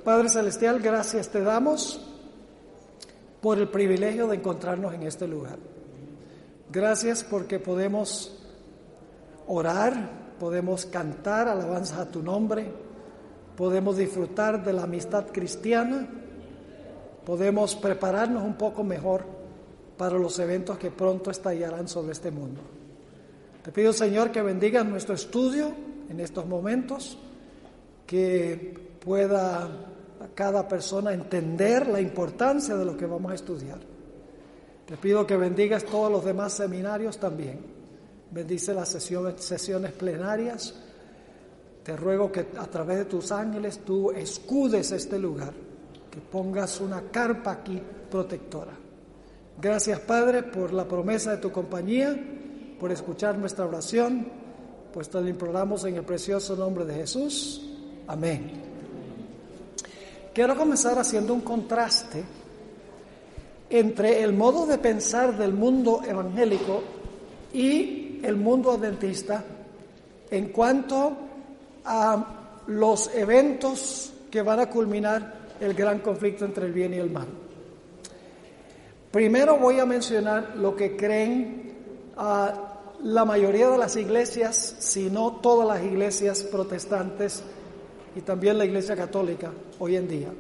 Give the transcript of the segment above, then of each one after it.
Padre Celestial, gracias te damos por el privilegio de encontrarnos en este lugar. Gracias porque podemos orar, podemos cantar alabanzas a tu nombre, podemos disfrutar de la amistad cristiana, podemos prepararnos un poco mejor para los eventos que pronto estallarán sobre este mundo. Te pido, Señor, que bendigas nuestro estudio en estos momentos, que pueda cada persona entender la importancia de lo que vamos a estudiar. Te pido que bendigas todos los demás seminarios también. Bendice las sesiones plenarias. Te ruego que a través de tus ángeles tú escudes este lugar, que pongas una carpa aquí protectora. Gracias, Padre, por la promesa de tu compañía, por escuchar nuestra oración, pues te lo imploramos en el precioso nombre de Jesús. Amén. Quiero comenzar haciendo un contraste entre el modo de pensar del mundo evangélico y el mundo adventista en cuanto a los eventos que van a culminar el gran conflicto entre el bien y el mal. Primero voy a mencionar lo que creen la mayoría de las iglesias, si no todas las iglesias protestantes y también la Iglesia Católica hoy en día.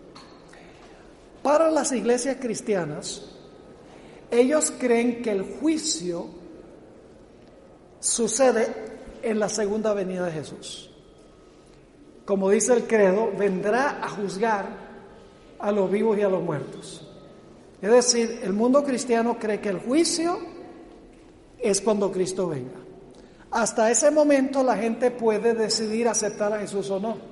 Para las iglesias cristianas, ellos creen que el juicio sucede en la segunda venida de Jesús. Como dice el credo, vendrá a juzgar a los vivos y a los muertos. Es decir, el mundo cristiano cree que el juicio es cuando Cristo venga. Hasta ese momento la gente puede decidir aceptar a Jesús o no.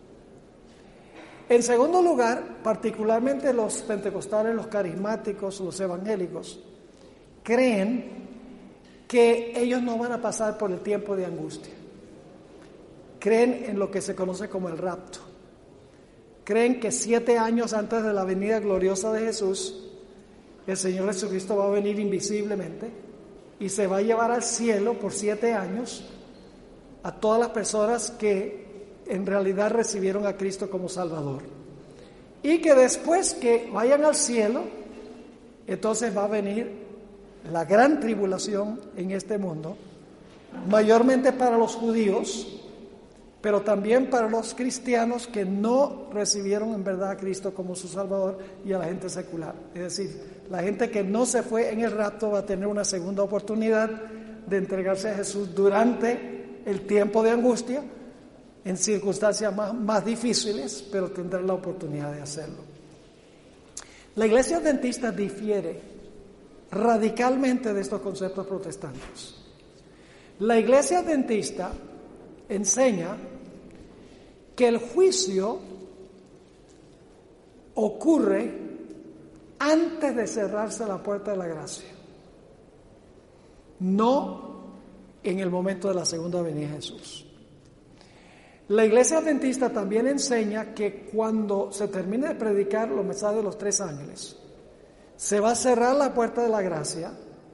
En segundo lugar, particularmente los pentecostales, los carismáticos, los evangélicos, creen que ellos no van a pasar por el tiempo de angustia. Creen en lo que se conoce como el rapto. Creen que 7 años antes de la venida gloriosa de Jesús, el Señor Jesucristo va a venir invisiblemente y se va a llevar al cielo por 7 años a todas las personas que en realidad recibieron a Cristo como Salvador. Y que después que vayan al cielo, entonces va a venir la gran tribulación en este mundo, mayormente para los judíos, pero también para los cristianos que no recibieron en verdad a Cristo como su Salvador, y a la gente secular. Es decir, la gente que no se fue en el rapto va a tener una segunda oportunidad de entregarse a Jesús durante el tiempo de angustia, en circunstancias más difíciles, pero tendrá la oportunidad de hacerlo. La Iglesia Adventista difiere radicalmente de estos conceptos protestantes. La Iglesia Adventista enseña que el juicio ocurre antes de cerrarse la puerta de la gracia, no en el momento de la segunda venida de Jesús. La Iglesia Adventista también enseña que cuando se termine de predicar los mensajes de los 3 ángeles, se va a cerrar la puerta de la gracia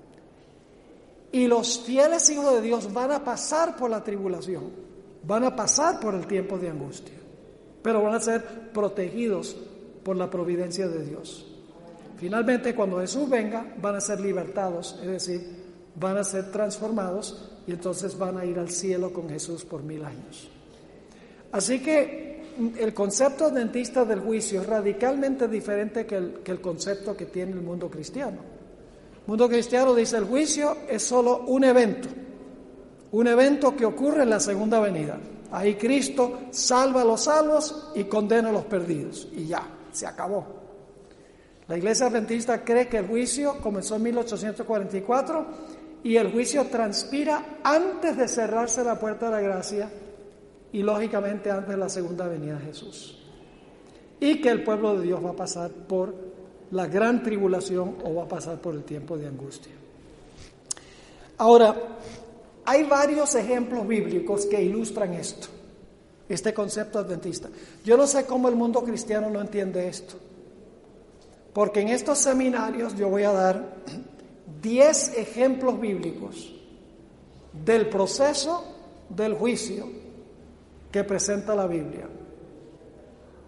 y los fieles hijos de Dios van a pasar por la tribulación, van a pasar por el tiempo de angustia, pero van a ser protegidos por la providencia de Dios. Finalmente, cuando Jesús venga, van a ser libertados, es decir, van a ser transformados y entonces van a ir al cielo con Jesús por 1000 años. Así que el concepto adventista del juicio es radicalmente diferente que el concepto que tiene el mundo cristiano. El mundo cristiano dice el juicio es solo un evento que ocurre en la segunda venida. Ahí Cristo salva a los salvos y condena a los perdidos. Y ya, se acabó. La Iglesia Adventista cree que el juicio comenzó en 1844 y el juicio transpira antes de cerrarse la puerta de la gracia y lógicamente antes de la segunda venida de Jesús. Y que el pueblo de Dios va a pasar por la gran tribulación o va a pasar por el tiempo de angustia. Ahora, hay varios ejemplos bíblicos que ilustran esto, este concepto adventista. Yo no sé cómo el mundo cristiano no entiende esto, porque en estos seminarios yo voy a dar 10 ejemplos bíblicos del proceso del juicio que presenta la Biblia.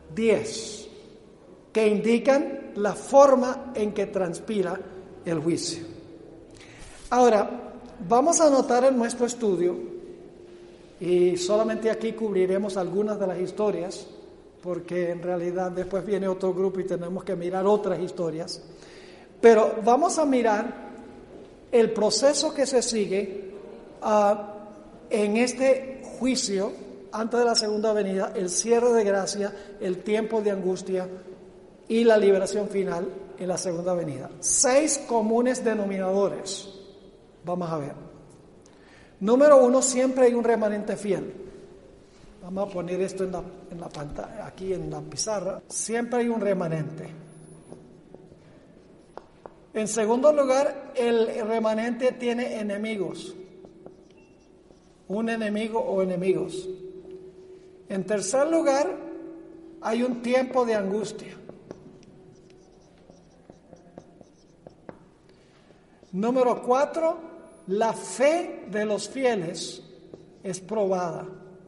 10 que indican la forma en que transpira el juicio. Ahora, vamos a notar en nuestro estudio, y solamente aquí cubriremos algunas de las historias, porque en realidad después viene otro grupo y tenemos que mirar otras historias, pero vamos a mirar el proceso que se sigue en este juicio antes de la segunda venida, el cierre de gracia, el tiempo de angustia y la liberación final en la segunda venida. 6 comunes denominadores. Vamos a ver. Número 1, siempre hay un remanente fiel. Vamos a poner esto en la pantalla, aquí en la pizarra. Siempre hay un remanente. En segundo lugar, el remanente tiene enemigos. Un enemigo o enemigos. En tercer lugar, hay un tiempo de angustia. Número 4, la fe de los fieles es probada.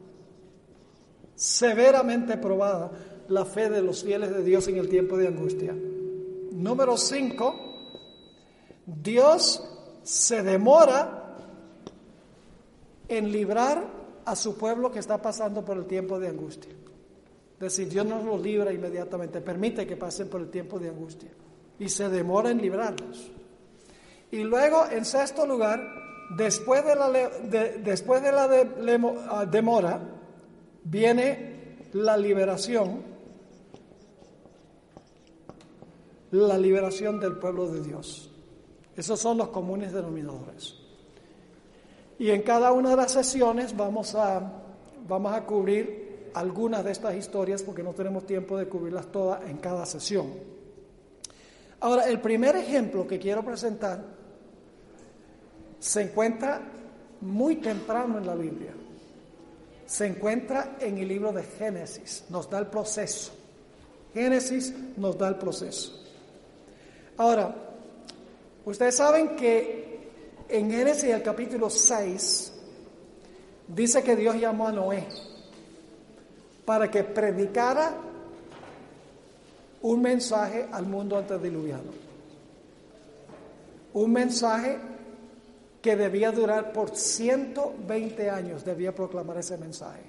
Severamente probada la fe de los fieles de Dios en el tiempo de angustia. Número 5, Dios se demora en librar a su pueblo que está pasando por el tiempo de angustia. Es decir, Dios no los libra inmediatamente, permite que pasen por el tiempo de angustia y se demora en librarlos. Y luego, en sexto lugar, después de la demora, viene la liberación del pueblo de Dios. Esos son los comunes denominadores. Y en cada una de las sesiones vamos a cubrir algunas de estas historias porque no tenemos tiempo de cubrirlas todas en cada sesión. Ahora, el primer ejemplo que quiero presentar se encuentra muy temprano en la Biblia. Se encuentra en el libro de Génesis. Nos da el proceso. Génesis nos da el proceso. Ahora, ustedes saben que en Génesis, el capítulo 6, dice que Dios llamó a Noé para que predicara un mensaje al mundo antediluviano. Un mensaje que debía durar por 120 años, debía proclamar ese mensaje.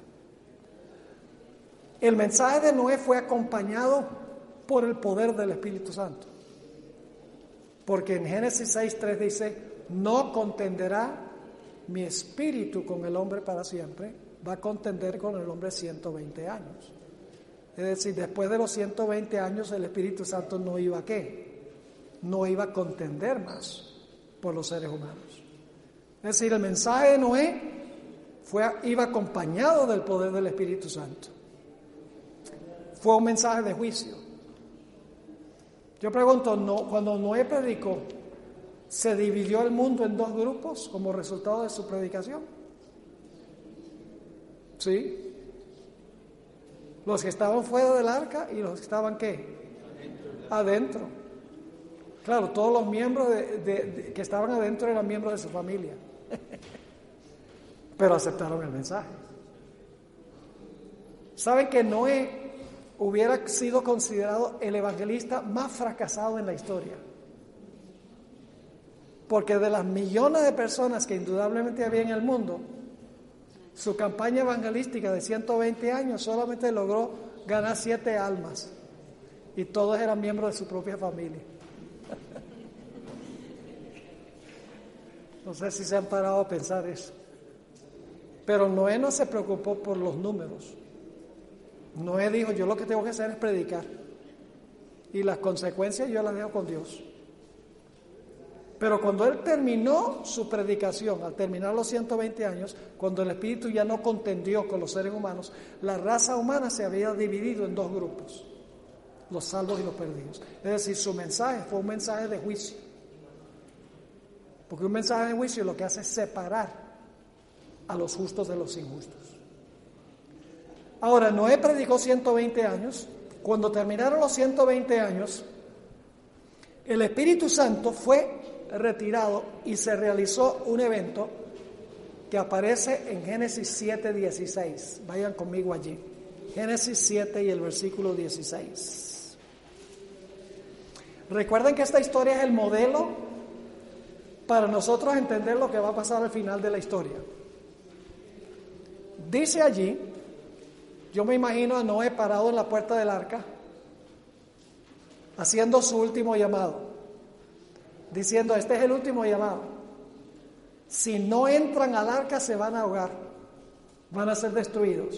El mensaje de Noé fue acompañado por el poder del Espíritu Santo. Porque en Génesis 6:3 dice, no contenderá mi espíritu con el hombre para siempre, va a contender con el hombre 120 años. Es decir, después de los 120 años el Espíritu Santo no iba a ¿qué? No iba a contender más por los seres humanos. Es decir, el mensaje de Noé iba acompañado del poder del Espíritu Santo. Fue un mensaje de juicio. Yo pregunto, cuando Noé predicó, ¿se dividió el mundo en 2 grupos como resultado de su predicación? ¿Sí? Los que estaban fuera del arca y los que estaban ¿qué? Adentro. Claro, todos los miembros que estaban adentro eran miembros de su familia. Pero aceptaron el mensaje. ¿Saben que Noé hubiera sido considerado el evangelista más fracasado en la historia? Porque de las millones de personas que indudablemente había en el mundo, su campaña evangelística de 120 años solamente logró ganar 7 almas. Y todos eran miembros de su propia familia. No sé si se han parado a pensar eso. Pero Noé no se preocupó por los números. Noé dijo, yo lo que tengo que hacer es predicar. Y las consecuencias yo las dejo con Dios. Pero cuando él terminó su predicación, al terminar los 120 años, cuando el Espíritu ya no contendió con los seres humanos, la raza humana se había dividido en 2 grupos, los salvos y los perdidos. Es decir, su mensaje fue un mensaje de juicio. Porque un mensaje de juicio lo que hace es separar a los justos de los injustos. Ahora, Noé predicó 120 años. Cuando terminaron los 120 años, el Espíritu Santo fue retirado y se realizó un evento que aparece en Génesis 7:16. Vayan conmigo allí. Génesis 7 y el versículo 16. Recuerden que esta historia es el modelo para nosotros entender lo que va a pasar al final de la historia. Dice allí, yo me imagino a Noé parado en la puerta del arca, haciendo su último llamado, diciendo, este es el último llamado. Si no entran al arca se van a ahogar, van a ser destruidos.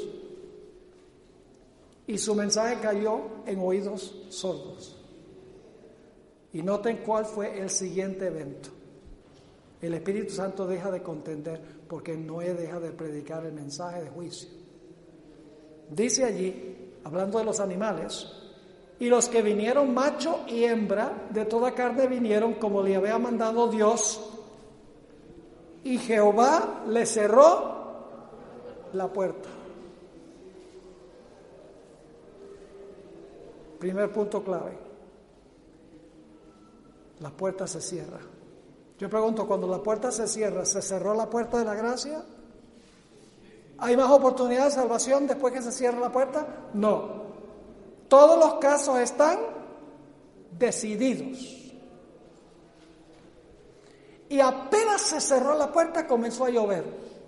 Y su mensaje cayó en oídos sordos. Y noten cuál fue el siguiente evento. El Espíritu Santo deja de contender porque Noé deja de predicar el mensaje de juicio. Dice allí, hablando de los animales, y los que vinieron macho y hembra de toda carne vinieron como le había mandado Dios, y Jehová le cerró la puerta. Primer punto clave. La puerta se cierra. Yo pregunto, cuando la puerta se cierra, ¿se cerró la puerta de la gracia? ¿Hay más oportunidad de salvación después que se cierra la puerta? No. Todos los casos están decididos. Y apenas se cerró la puerta, comenzó a llover.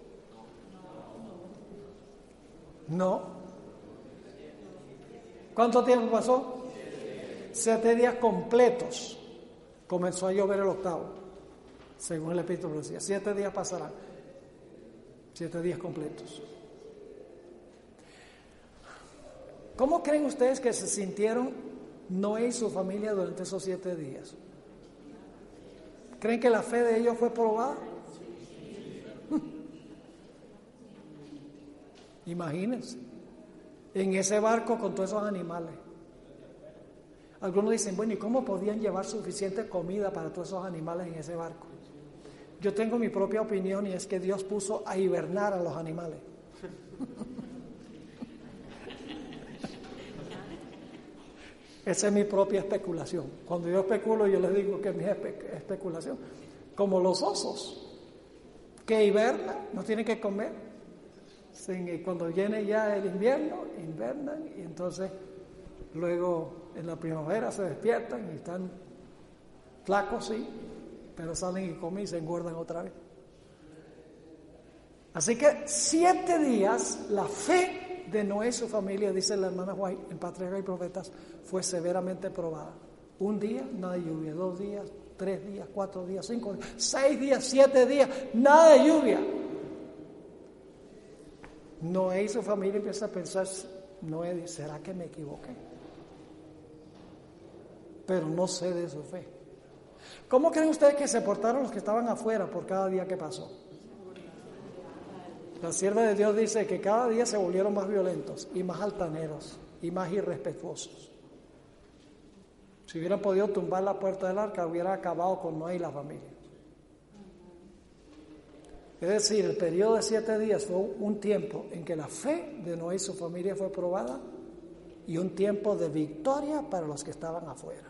No. ¿Cuánto tiempo pasó? 7 días completos. Comenzó a llover el octavo, según el Espíritu decía. 7 días pasarán. 7 días completos. ¿Cómo creen ustedes que se sintieron Noé y su familia durante esos 7 días? ¿Creen que la fe de ellos fue probada? Imagínense, en ese barco con todos esos animales. Algunos dicen, bueno, ¿y cómo podían llevar suficiente comida para todos esos animales en ese barco? Yo tengo mi propia opinión y es que Dios puso a hibernar a los animales. Esa es mi propia especulación. Cuando yo especulo, yo les digo que es mi especulación. Como los osos, que hibernan, no tienen que comer. Cuando viene ya el invierno, invernan y entonces luego en la primavera se despiertan y están flacos, sí, pero salen y comen y se engordan otra vez. Así que 7 días la fe de Noé y su familia, dice la hermana White en Patriarcas y Profetas, fue severamente probada. 1 día, nada de lluvia. 2 días, 3 días, 4 días, 5 días, 6 días, 7 días, nada de lluvia. Noé y su familia empiezan a pensar, Noé dice, ¿será que me equivoqué? Pero no sé de su fe. ¿Cómo creen ustedes que se portaron los que estaban afuera por cada día que pasó? La sierva de Dios dice que cada día se volvieron más violentos y más altaneros y más irrespetuosos. Si hubieran podido tumbar la puerta del arca, hubiera acabado con Noé y la familia. Es decir, el periodo de 7 días fue un tiempo en que la fe de Noé y su familia fue probada y un tiempo de victoria para los que estaban afuera.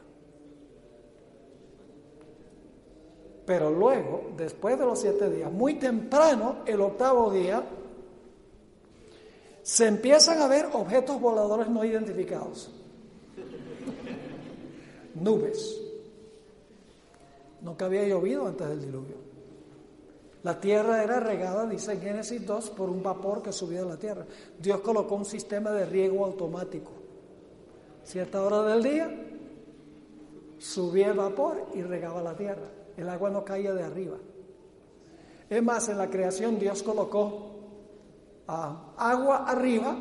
Pero luego, después de los 7 días, muy temprano, el 8º día, se empiezan a ver objetos voladores no identificados. Nubes. Nunca había llovido antes del diluvio. La tierra era regada, dice en Génesis 2, por un vapor que subía de la tierra. Dios colocó un sistema de riego automático. Cierta hora del día, subía el vapor y regaba la tierra. El agua no caía de arriba. Es más, en la creación Dios colocó agua arriba,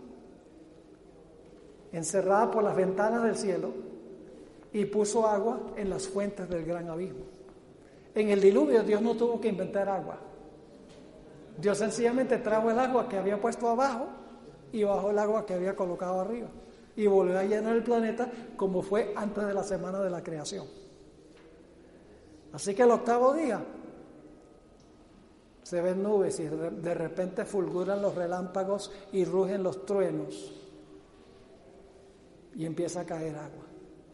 encerrada por las ventanas del cielo, y puso agua en las fuentes del gran abismo. En el diluvio Dios no tuvo que inventar agua. Dios sencillamente trajo el agua que había puesto abajo y bajó el agua que había colocado arriba. Y volvió a llenar el planeta como fue antes de la semana de la creación. Así que el 8º día se ven nubes y de repente fulguran los relámpagos y rugen los truenos y empieza a caer agua.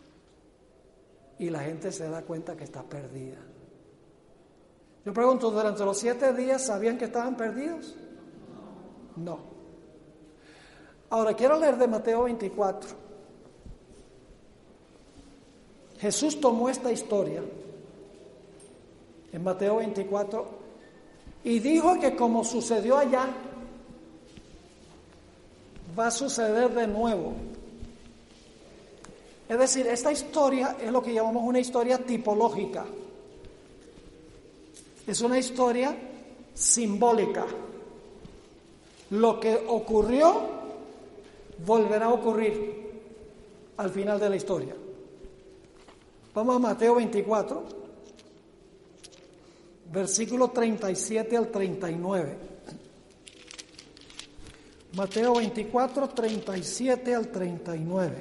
Y la gente se da cuenta que está perdida. Yo pregunto, ¿durante los 7 días sabían que estaban perdidos? No. Ahora quiero leer de Mateo 24. Jesús tomó esta historia en Mateo 24 y dijo que como sucedió allá, va a suceder de nuevo. Es decir, esta historia es lo que llamamos una historia tipológica. Es una historia simbólica. Lo que ocurrió volverá a ocurrir al final de la historia. Vamos a Mateo 24, versículo 37 al 39. Mateo 24, 37 al 39.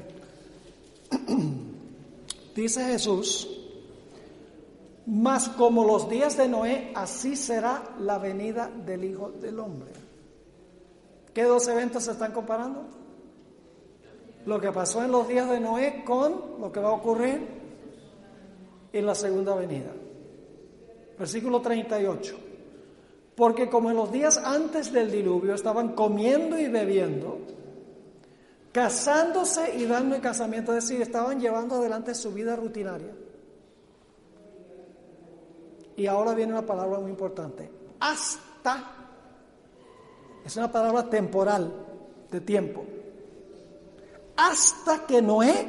Dice Jesús: mas como los días de Noé, así será la venida del Hijo del Hombre. ¿Qué dos eventos se están comparando? Lo que pasó en los días de Noé con lo que va a ocurrir en la segunda venida. Versículo 38. Porque como en los días antes del diluvio estaban comiendo y bebiendo, casándose y dando en casamiento, es decir, estaban llevando adelante su vida rutinaria. Y ahora viene una palabra muy importante. Hasta. Es una palabra temporal, de tiempo. Hasta que Noé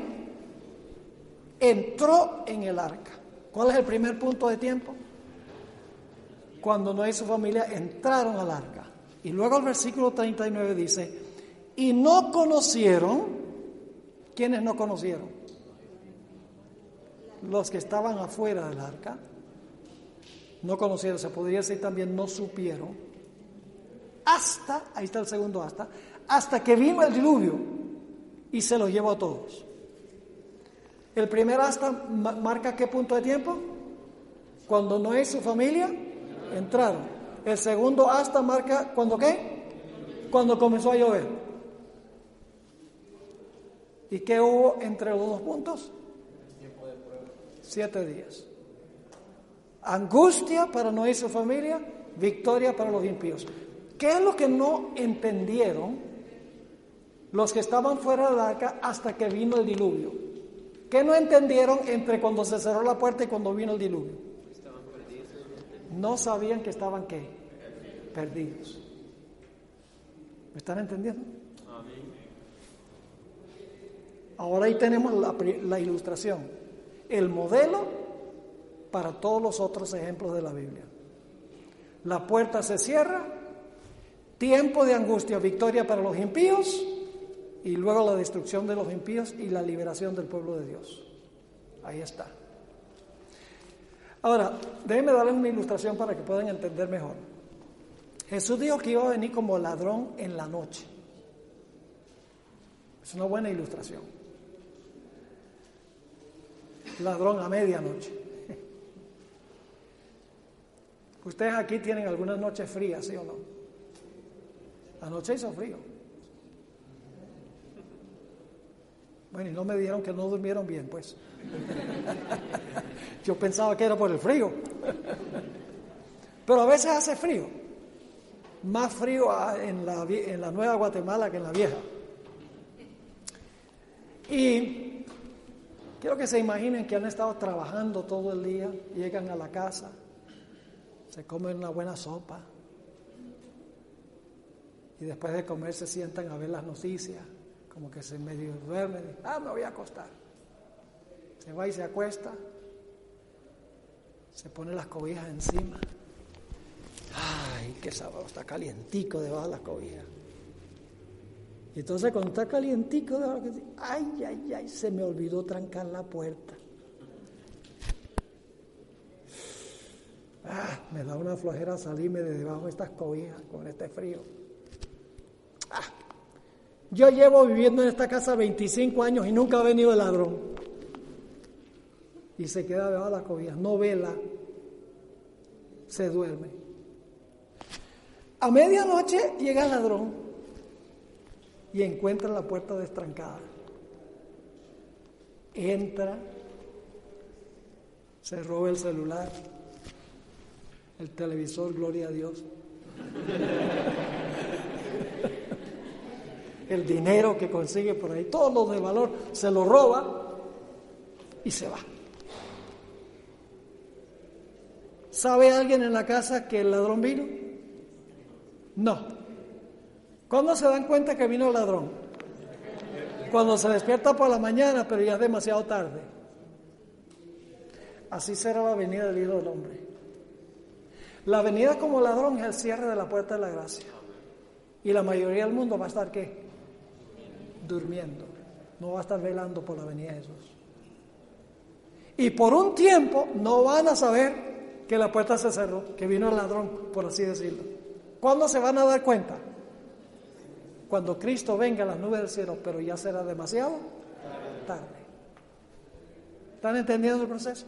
entró en el arca. ¿Cuál es el primer punto de tiempo? Cuando Noé y su familia entraron al arca. Y luego el versículo 39 dice: y no conocieron. ¿Quiénes no conocieron? Los que estaban afuera del arca. No conocieron, se podría decir también no supieron. Hasta, ahí está el segundo hasta que vino el diluvio y se los llevó a todos. El primer hasta marca ¿qué punto de tiempo? Cuando Noé y su familia entraron. El segundo hasta marca ¿cuándo qué? Cuando comenzó a llover. ¿Y qué hubo entre los dos puntos? 7 días. Angustia para Noé y su familia, victoria para los impíos. ¿Qué es lo que no entendieron los que estaban fuera del arca hasta que vino el diluvio? ¿Qué no entendieron entre cuando se cerró la puerta y cuando vino el diluvio? Estaban perdidos. No sabían que estaban ¿qué? Perdidos. ¿Me están entendiendo? Amén. Ahora ahí tenemos la ilustración, el modelo para todos los otros ejemplos de la Biblia. La puerta se cierra, tiempo de angustia, victoria para los impíos, y luego la destrucción de los impíos y la liberación del pueblo de Dios. Ahí está. Ahora, déjenme darles una ilustración para que puedan entender mejor. Jesús dijo que iba a venir como ladrón en la noche. Es una buena ilustración. Ladrón a medianoche. Ustedes aquí tienen algunas noches frías, ¿sí o no? Anoche hizo frío. Bueno, y no me dijeron que no durmieron bien, pues. Yo pensaba que era por el frío. Pero a veces hace frío. Más frío en la Nueva Guatemala que en la Vieja. Y quiero que se imaginen que han estado trabajando todo el día, llegan a la casa, se comen una buena sopa y después de comer se sientan a ver las noticias, como que se medio duermen. Me voy a acostar. Se va y se acuesta, se pone las cobijas encima. Ay, qué sabor, está calientico debajo de las cobijas. Y entonces cuando está calientico debajo de las cobijas, ay, se me olvidó trancar la puerta. Me da una flojera salirme de debajo de estas cobijas con este frío. Yo llevo viviendo en esta casa 25 años y nunca ha venido el ladrón. Y se queda debajo de las cobijas, no vela, se duerme. A medianoche llega el ladrón y encuentra la puerta destrancada. Entra, se roba el celular, el televisor, gloria a Dios. el dinero que consigue por ahí, todo lo de valor, se lo roba y se va. ¿Sabe alguien en la casa que el ladrón vino? No. ¿Cuándo se dan cuenta que vino el ladrón? Cuando se despierta por la mañana, pero ya es demasiado tarde. Así será la venida del Hijo del Hombre. La venida como ladrón es el cierre de la puerta de la gracia. Y la mayoría del mundo va a estar, ¿qué? Durmiendo. No va a estar velando por la venida de Jesús. Y por un tiempo no van a saber que la puerta se cerró, que vino el ladrón, por así decirlo. ¿Cuándo se van a dar cuenta? Cuando Cristo venga a las nubes del cielo, pero ya será demasiado tarde. ¿Están entendiendo el proceso?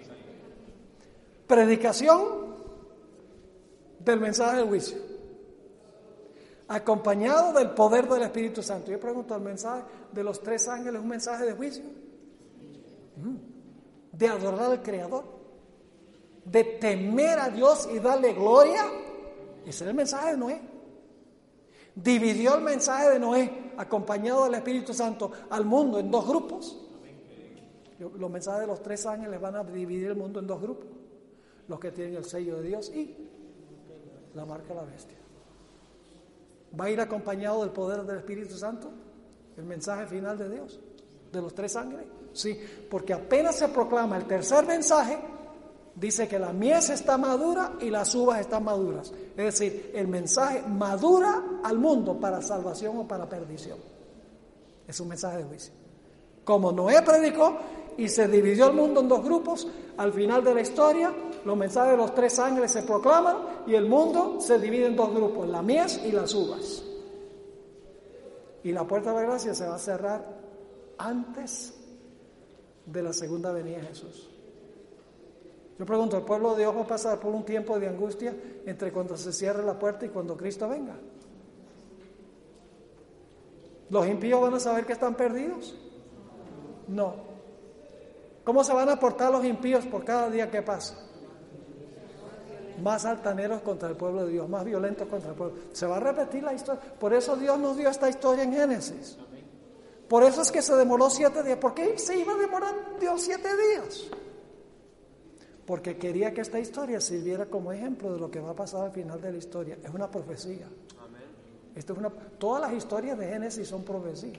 Predicación del mensaje del juicio, acompañado del poder del Espíritu Santo. Yo pregunto, ¿el mensaje de los 3 ángeles es un mensaje de juicio? De adorar al Creador, de temer a Dios y darle gloria. Ese era el mensaje de Noé. Dividió el mensaje de Noé, acompañado del Espíritu Santo, al mundo en 2 grupos. Los mensajes de los 3 ángeles van a dividir el mundo en 2 grupos: los que tienen el sello de Dios y la marca de la bestia. ¿Va a ir acompañado del poder del Espíritu Santo el mensaje final de Dios, de los 3 ángeles? Sí, porque apenas se proclama el tercer mensaje, dice que la mies está madura y las uvas están maduras. Es decir, el mensaje madura al mundo para salvación o para perdición. Es un mensaje de juicio. Como Noé predicó y se dividió el mundo en 2 grupos, al final de la historia, los mensajes de los 3 ángeles se proclaman y el mundo se divide en 2 grupos: la mies y las uvas. Y la puerta de la gracia se va a cerrar antes de la segunda venida de Jesús. Yo pregunto, ¿el pueblo de Dios va a pasar por un tiempo de angustia entre cuando se cierre la puerta y cuando Cristo venga? ¿Los impíos van a saber que están perdidos? No. ¿Cómo se van a portar los impíos por cada día que pasa? Más altaneros contra el pueblo de Dios, más violentos contra el pueblo. Se va a repetir la historia. Por eso Dios nos dio esta historia en Génesis. Por eso es que se demoró 7 días. ¿Por qué se iba a demorar Dios 7 días? Porque quería que esta historia sirviera como ejemplo de lo que va a pasar al final de la historia. Es una profecía. Todas las historias de Génesis son profecías.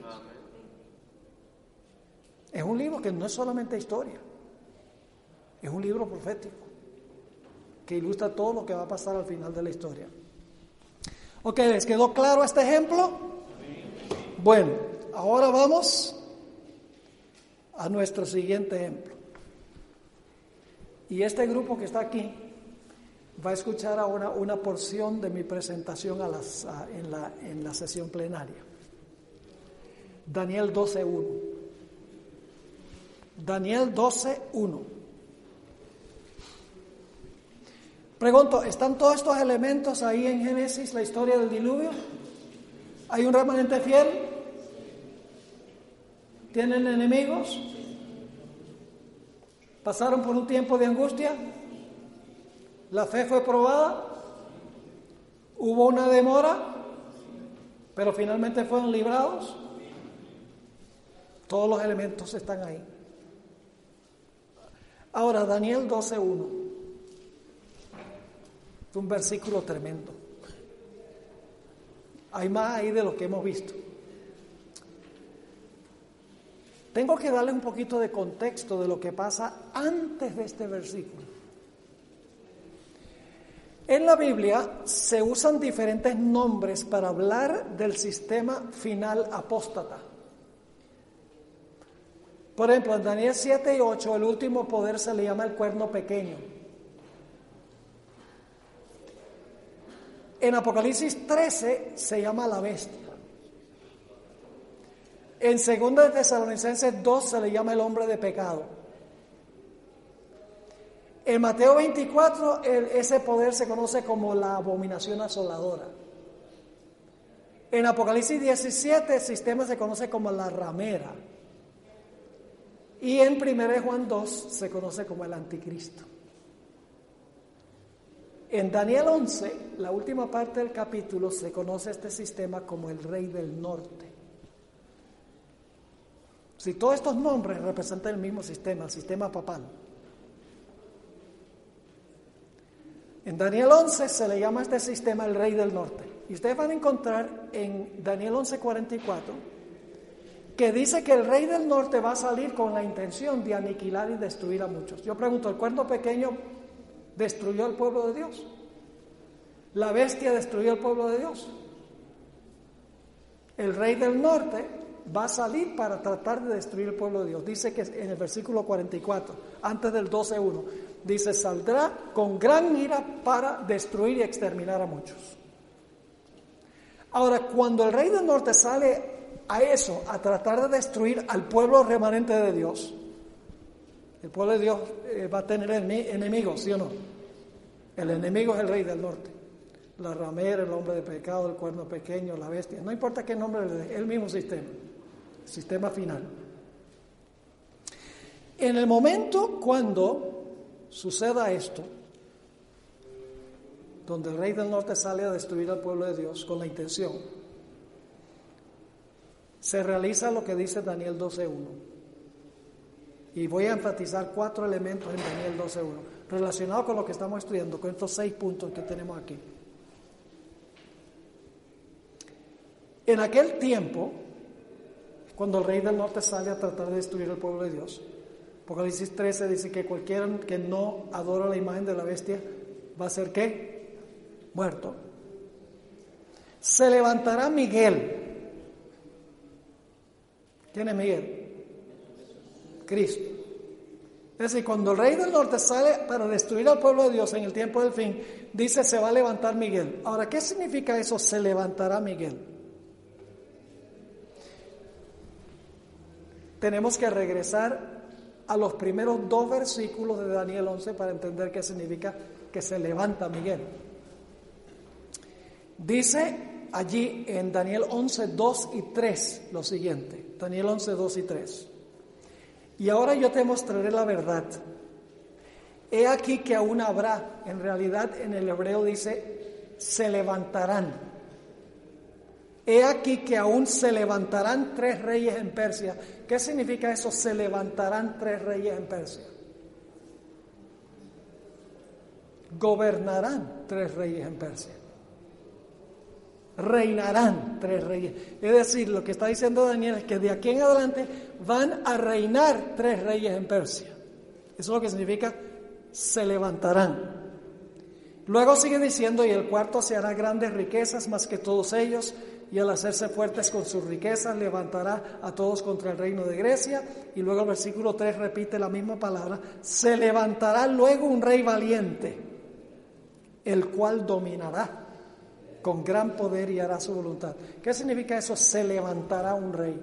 Es un libro que no es solamente historia, es un libro profético que ilustra todo lo que va a pasar al final de la historia. Ok, ¿les quedó claro este ejemplo? Bueno, ahora vamos a nuestro siguiente ejemplo. Y este grupo que está aquí va a escuchar ahora una porción de mi presentación en la sesión plenaria. Daniel 12:1. Daniel 12:1. Pregunto, ¿están todos estos elementos ahí en Génesis, la historia del diluvio? ¿Hay un remanente fiel? ¿Tienen enemigos? ¿Pasaron por un tiempo de angustia? ¿La fe fue probada? ¿Hubo una demora? ¿Pero finalmente fueron librados? Todos los elementos están ahí. Ahora, Daniel 12:1. Es un versículo tremendo. Hay más ahí de lo que hemos visto. Tengo que darle un poquito de contexto de lo que pasa antes de este versículo. En la Biblia se usan diferentes nombres para hablar del sistema final apóstata. Por ejemplo, en Daniel 7:8, el último poder se le llama el cuerno pequeño. En Apocalipsis 13 se llama la bestia. En 2 de Tesalonicenses 2 se le llama el hombre de pecado. En Mateo 24 ese poder se conoce como la abominación asoladora. En Apocalipsis 17 el sistema se conoce como la ramera. Y en 1 Juan 2 se conoce como el anticristo. En Daniel 11, la última parte del capítulo, se conoce este sistema como el rey del norte. Si todos estos nombres representan el mismo sistema, el sistema papal. En Daniel 11 se le llama a este sistema el rey del norte. Y ustedes van a encontrar en Daniel 11:44 que dice que el rey del norte va a salir con la intención de aniquilar y destruir a muchos. Yo pregunto, ¿el cuerno pequeño destruyó al pueblo de Dios? ¿La bestia destruyó al pueblo de Dios? El rey del norte va a salir para tratar de destruir el pueblo de Dios. Dice que en el versículo 44, antes del 12:1, dice, saldrá con gran ira para destruir y exterminar a muchos. Ahora, cuando el rey del norte sale a eso, a tratar de destruir al pueblo remanente de Dios, el pueblo de Dios va a tener enemigos, ¿sí o no? El enemigo es el rey del norte. La ramera, el hombre de pecado, el cuerno pequeño, la bestia. No importa qué nombre le dé, el mismo sistema. Sistema final. En el momento cuando suceda esto, donde el rey del norte sale a destruir al pueblo de Dios con la intención, se realiza lo que dice Daniel 12:1. Y voy a enfatizar 4 elementos en Daniel 12:1, relacionados con lo que estamos estudiando, con estos 6 puntos que tenemos aquí. En aquel tiempo, cuando el rey del norte sale a tratar de destruir al pueblo de Dios, Apocalipsis 13 dice que cualquiera que no adora la imagen de la bestia va a ser ¿qué? Muerto. Se levantará Miguel. ¿Quién es Miguel? Cristo. Es decir, cuando el rey del norte sale para destruir al pueblo de Dios en el tiempo del fin, dice se va a levantar Miguel. Ahora, ¿qué significa eso? Se levantará Miguel. Tenemos que regresar a los primeros 2 versículos de Daniel 11 para entender qué significa que se levanta Miguel. Dice allí en Daniel 11, 2 y 3 lo siguiente. Daniel 11, 2 y 3. Y ahora yo te mostraré la verdad. He aquí que aún habrá, en realidad en el hebreo dice, se levantarán. He aquí que aún se levantarán 3 reyes en Persia. ¿Qué significa eso? Se levantarán 3 reyes en Persia. Gobernarán 3 reyes en Persia. Reinarán 3 reyes. Es decir, lo que está diciendo Daniel es que de aquí en adelante van a reinar 3 reyes en Persia. Eso es lo que significa se levantarán. Luego sigue diciendo, y el cuarto se hará grandes riquezas más que todos ellos, y al hacerse fuertes con sus riquezas levantará a todos contra el reino de Grecia. Y luego el versículo 3 repite la misma palabra, se levantará luego un rey valiente, el cual dominará con gran poder y hará su voluntad. ¿Qué significa eso? Se levantará un rey.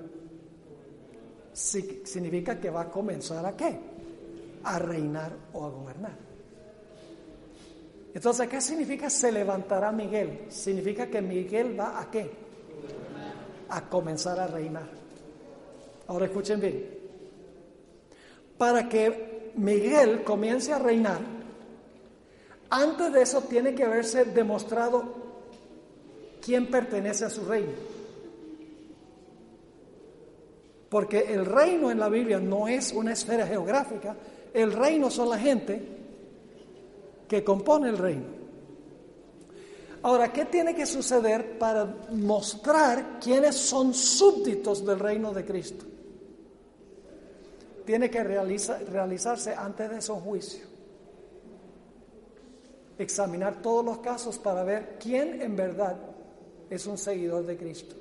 Significa que va a comenzar ¿a qué? A reinar o a gobernar. Entonces, ¿qué significa se levantará Miguel? Significa que Miguel va ¿a qué? A comenzar a reinar. Ahora escuchen bien. Para que Miguel comience a reinar, antes de eso tiene que haberse demostrado quién pertenece a su reino. Porque el reino en la Biblia no es una esfera geográfica, el reino son la gente que compone el reino. Ahora, ¿qué tiene que suceder para mostrar quiénes son súbditos del reino de Cristo? Tiene que realizarse antes de eso un juicio. Examinar todos los casos para ver quién en verdad es un seguidor de Cristo.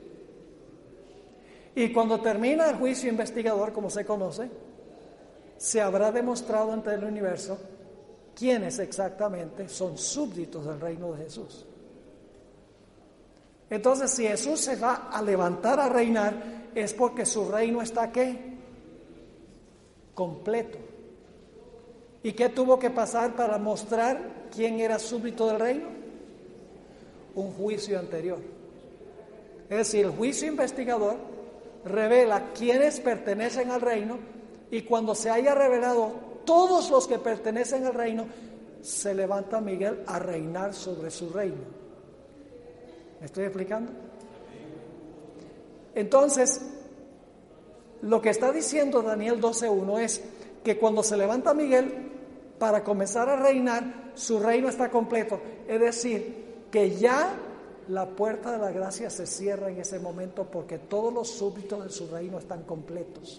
Y cuando termina el juicio investigador, como se conoce, se habrá demostrado ante el universo quiénes exactamente son súbditos del reino de Jesús. Entonces, si Jesús se va a levantar a reinar, es porque su reino está ¿qué? Completo. ¿Y qué tuvo que pasar para mostrar quién era súbdito del reino? Un juicio anterior. Es decir, el juicio investigador revela quiénes pertenecen al reino, y cuando se haya revelado todos los que pertenecen al reino, se levanta Miguel a reinar sobre su reino. ¿Me estoy explicando? Entonces, lo que está diciendo Daniel 12:1 es que cuando se levanta Miguel para comenzar a reinar, su reino está completo. Es decir, que ya la puerta de la gracia se cierra en ese momento porque todos los súbditos de su reino están completos.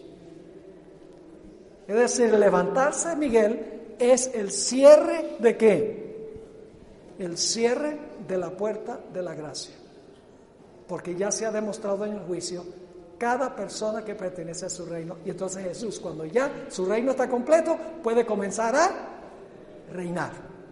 Es decir, levantarse de Miguel es el cierre ¿de qué? El cierre de la puerta de la gracia. Porque ya se ha demostrado en el juicio cada persona que pertenece a su reino. Y entonces Jesús, cuando ya su reino está completo, puede comenzar a reinar.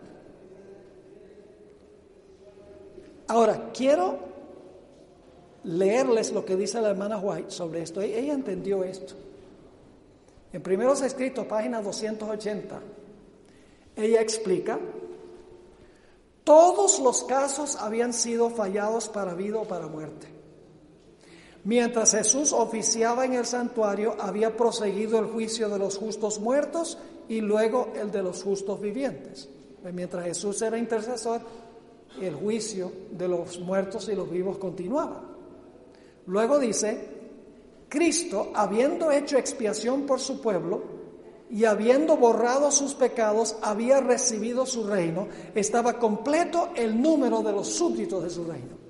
Ahora, quiero leerles lo que dice la hermana White sobre esto. Ella entendió esto. En Primeros Escritos, página 280, ella explica: todos los casos habían sido fallados para vida o para muerte. Mientras Jesús oficiaba en el santuario, había proseguido el juicio de los justos muertos y luego el de los justos vivientes. Mientras Jesús era intercesor, el juicio de los muertos y los vivos continuaba. Luego dice: Cristo, habiendo hecho expiación por su pueblo y habiendo borrado sus pecados, había recibido su reino. Estaba completo el número de los súbditos de su reino.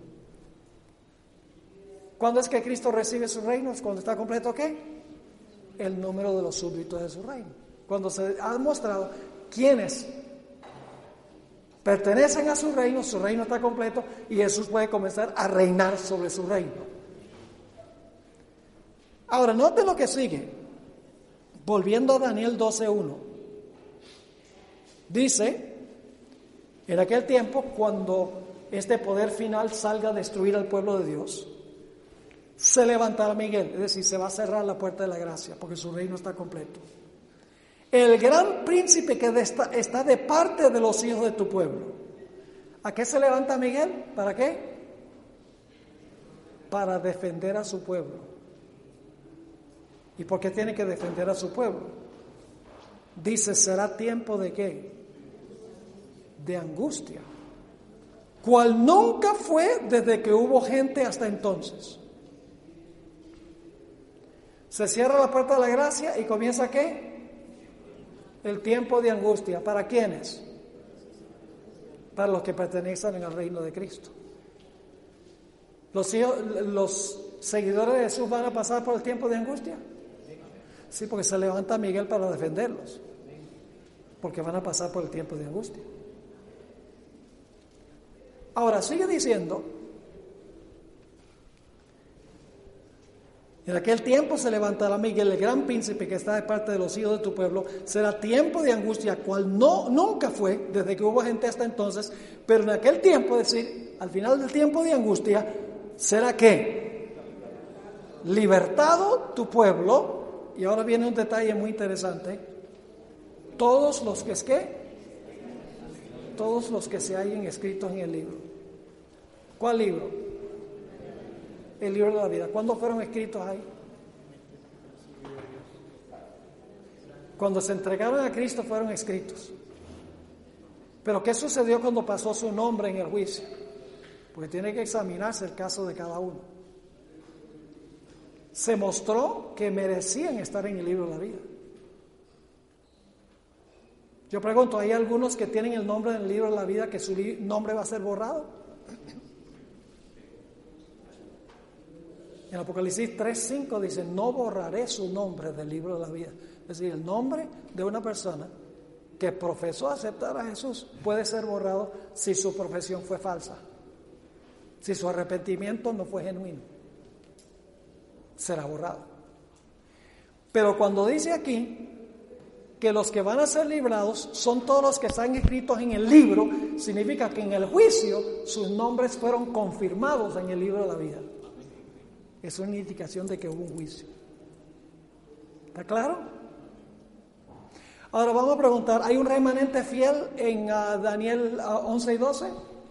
¿Cuándo es que Cristo recibe su reino? ¿Es cuando está completo qué? El número de los súbditos de su reino. Cuando se ha mostrado quiénes pertenecen a su reino está completo y Jesús puede comenzar a reinar sobre su reino. Ahora, note lo que sigue. Volviendo a Daniel 12:1. Dice: en aquel tiempo, cuando este poder final salga a destruir al pueblo de Dios, se levantará Miguel, es decir, se va a cerrar la puerta de la gracia, porque su reino está completo. El gran príncipe que está de parte de los hijos de tu pueblo. ¿A qué se levanta Miguel? ¿Para qué? Para defender a su pueblo. ¿Y por qué tiene que defender a su pueblo? Dice: será tiempo de ¿qué? De angustia, cual nunca fue desde que hubo gente hasta entonces. Se cierra la puerta de la gracia y comienza ¿qué? El tiempo de angustia. ¿Para quiénes? Para los que pertenecen al reino de Cristo. Los seguidores de Jesús van a pasar por el tiempo de angustia. Sí, porque se levanta Miguel para defenderlos, porque van a pasar por el tiempo de angustia. Ahora sigue diciendo: en aquel tiempo se levantará Miguel, el gran príncipe que está de parte de los hijos de tu pueblo. Será tiempo de angustia, cual nunca fue desde que hubo gente hasta entonces. Pero en aquel tiempo, es decir, al final del tiempo de angustia, será ¿qué? Libertado tu pueblo. Y ahora viene un detalle muy interesante: todos los que es ¿qué? Todos los que se hallen escritos en el libro. ¿Cuál libro? El libro de la vida. ¿Cuándo fueron escritos ahí? Cuando se entregaron a Cristo fueron escritos. Pero ¿qué sucedió cuando pasó su nombre en el juicio? Porque tiene que examinarse el caso de cada uno. Se mostró que merecían estar en el libro de la vida. Yo pregunto, ¿hay algunos que tienen el nombre en el libro de la vida que su nombre va a ser borrado? En Apocalipsis 3:5 dice: no borraré su nombre del libro de la vida. Es decir, el nombre de una persona que profesó aceptar a Jesús puede ser borrado si su profesión fue falsa, si su arrepentimiento no fue genuino, será borrado. Pero cuando dice aquí que los que van a ser librados son todos los que están escritos en el libro, significa que en el juicio sus nombres fueron confirmados en el libro de la vida. Es una indicación de que hubo un juicio. ¿Está claro? Ahora vamos a preguntar, ¿hay un remanente fiel en Daniel 11:12?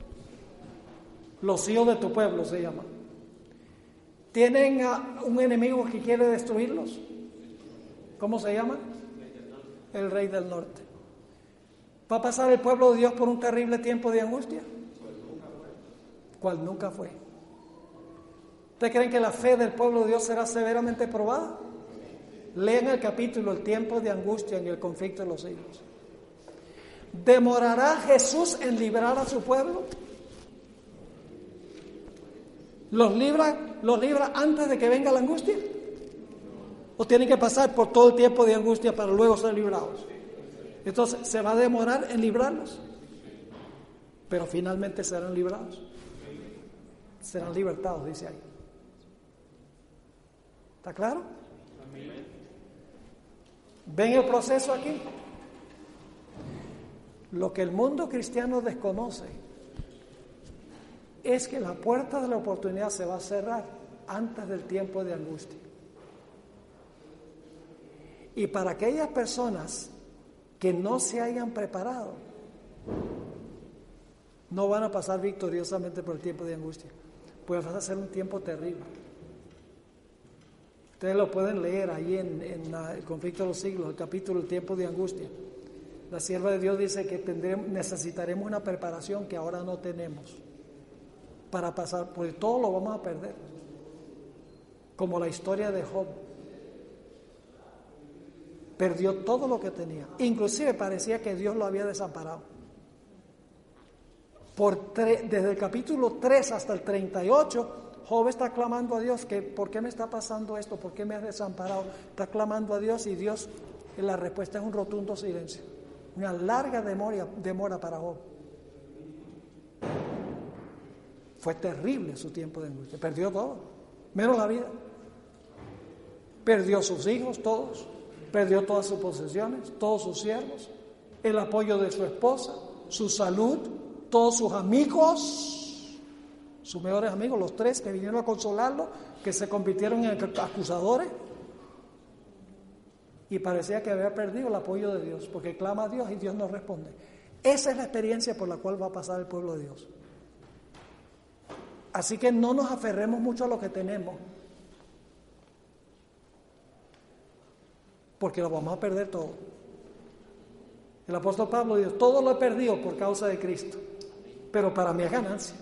Los hijos de tu pueblo se llama. ¿Tienen un enemigo que quiere destruirlos? ¿Cómo se llama? El rey del norte. ¿Va a pasar el pueblo de Dios por un terrible tiempo de angustia? ¿Cuál nunca fue? ¿Ustedes creen que la fe del pueblo de Dios será severamente probada? Lean el capítulo, el tiempo de angustia en el conflicto de los siglos. ¿Demorará Jesús en librar a su pueblo? ¿Los libra antes de que venga la angustia? ¿O tienen que pasar por todo el tiempo de angustia para luego ser librados? Entonces, ¿se va a demorar en librarlos? Pero finalmente serán librados. Serán libertados, dice ahí. ¿Está claro? ¿Ven el proceso aquí? Lo que el mundo cristiano desconoce es que la puerta de la oportunidad se va a cerrar antes del tiempo de angustia. Y para aquellas personas que no se hayan preparado, no van a pasar victoriosamente por el tiempo de angustia, pues va a ser un tiempo terrible. Ustedes lo pueden leer ahí en el conflicto de los siglos, el capítulo El tiempo de angustia. La sierva de Dios dice que necesitaremos una preparación que ahora no tenemos para pasar, porque todo lo vamos a perder, como la historia de Job. Perdió todo lo que tenía, inclusive parecía que Dios lo había desamparado. Desde el capítulo 3 hasta el 38, Job está clamando a Dios que ¿por qué me está pasando esto? ¿Por qué me has desamparado? Está clamando a Dios y Dios, la respuesta es un rotundo silencio. Una larga demora para Job. Fue terrible su tiempo de angustia. Perdió todo, menos la vida. Perdió sus hijos, todos. Perdió todas sus posesiones, todos sus siervos, el apoyo de su esposa, su salud, todos sus amigos, sus mejores amigos, los 3 que vinieron a consolarlo, que se convirtieron en acusadores. Y parecía que había perdido el apoyo de Dios, porque clama a Dios y Dios no responde. Esa es la experiencia por la cual va a pasar el pueblo de Dios. Así que no nos aferremos mucho a lo que tenemos, porque lo vamos a perder todo. El apóstol Pablo dijo, todo lo he perdido por causa de Cristo, pero para mí es ganancia.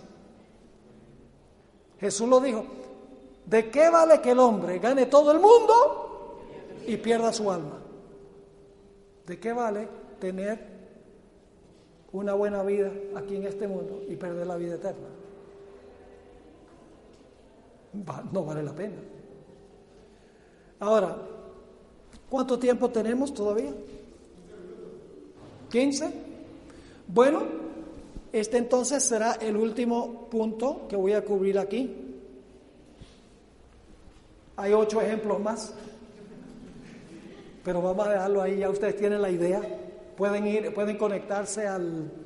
Jesús lo dijo, ¿de qué vale que el hombre gane todo el mundo y pierda su alma? ¿De qué vale tener una buena vida aquí en este mundo y perder la vida eterna? No vale la pena. Ahora, ¿cuánto tiempo tenemos todavía? 15. Bueno, este entonces será el último punto que voy a cubrir aquí. Hay 8 ejemplos más, pero vamos a dejarlo ahí. Ya ustedes tienen la idea. Pueden conectarse a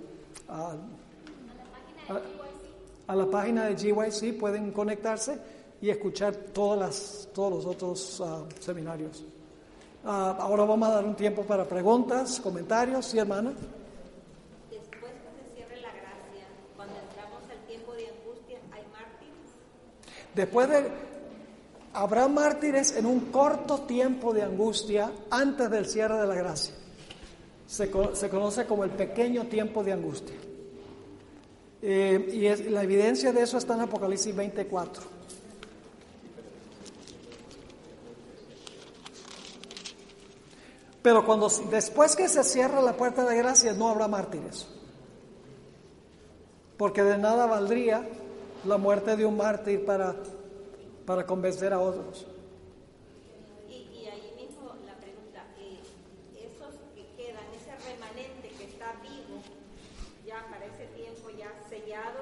la página de GYC, pueden conectarse y escuchar todos los otros seminarios. Ahora vamos a dar un tiempo para preguntas, comentarios. Sí, hermana. Después que se cierre la gracia, cuando entramos al tiempo de angustia, ¿hay mártires? Habrá mártires en un corto tiempo de angustia antes del cierre de la gracia. Se conoce como el pequeño tiempo de angustia. La evidencia de eso está en Apocalipsis 24. Pero después que se cierra la puerta de gracia, no habrá mártires. Porque de nada valdría la muerte de un mártir para convencer a otros. Y ahí mismo la pregunta, esos que quedan, ese remanente que está vivo, ya para ese tiempo ya sellado,